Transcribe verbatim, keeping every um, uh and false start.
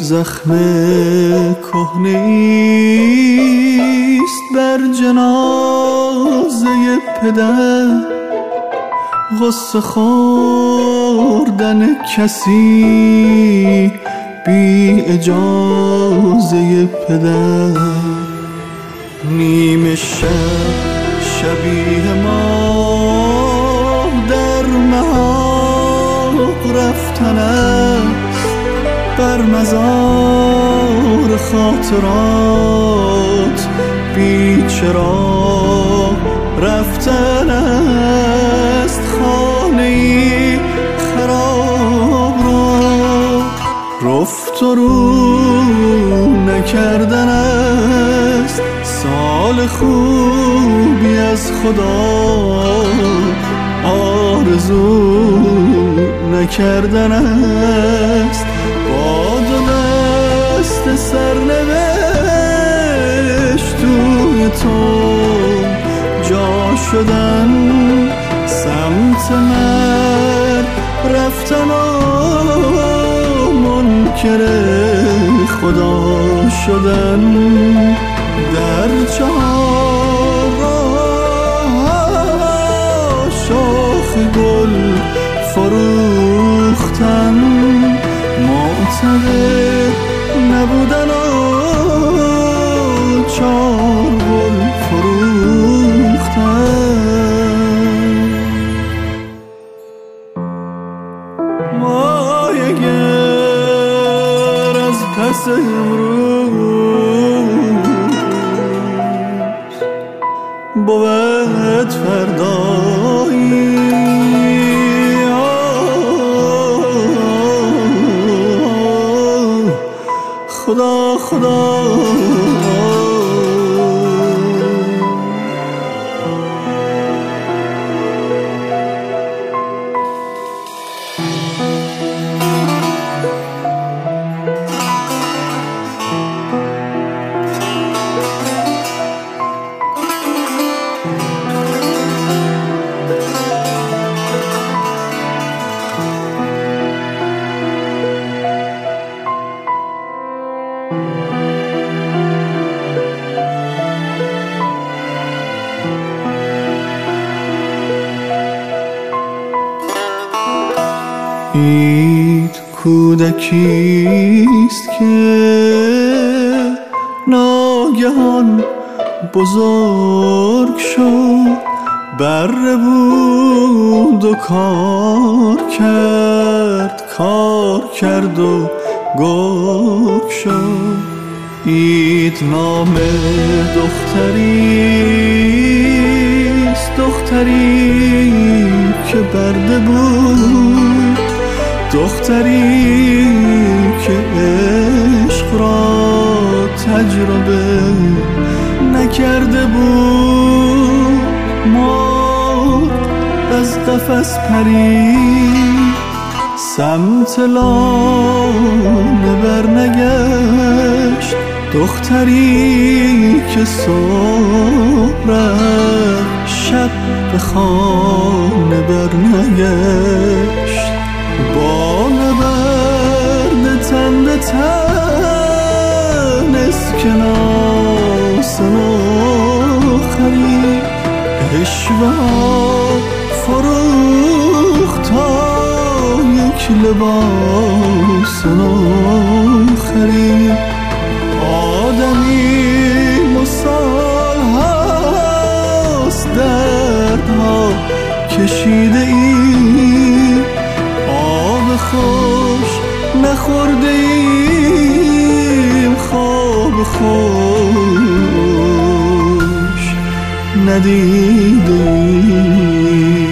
زخم کهنه‌ایست بر جنازه پدر، غصه خوردن کسی بی اجازه پدر. نیمه شب شبیه ما در محاق رفتن است، بر مزار خاطرات بی چراغ رفتن است. خانه‌ای خراب را رفت و رو نکردن است، سال خوبی از خدا آرزو نکردن است. با دو دست سرنوشت توی تو جا شدن، سمت مرگ رفتن و منکر خدا شدن. در چهار راه شاخ گل فروختن، معتقد نبودن و چار گل فروختن. ما اگر از پس امروز بود فردایی، خدا خدا عید کودکیست که ناگهان بزرگ شد، بره بود و کار کرد، کار کرد و گرگ شد. عید نام دختریست، دختری که برده بود، دختری که عشق را تجربه نکرده بود. مرغ از قفس پرید، سمت لانه برنگشت، دختری که صبح رفت شب به خانه برنگشت. با نبرد تن به تن اسکناس آخری، عشوه فروخت تا یک لباس آخری. آدمی مسال هاست دردها کشیده ای، آب خوش نخورده ایم، خواب خوش ندیده ایم.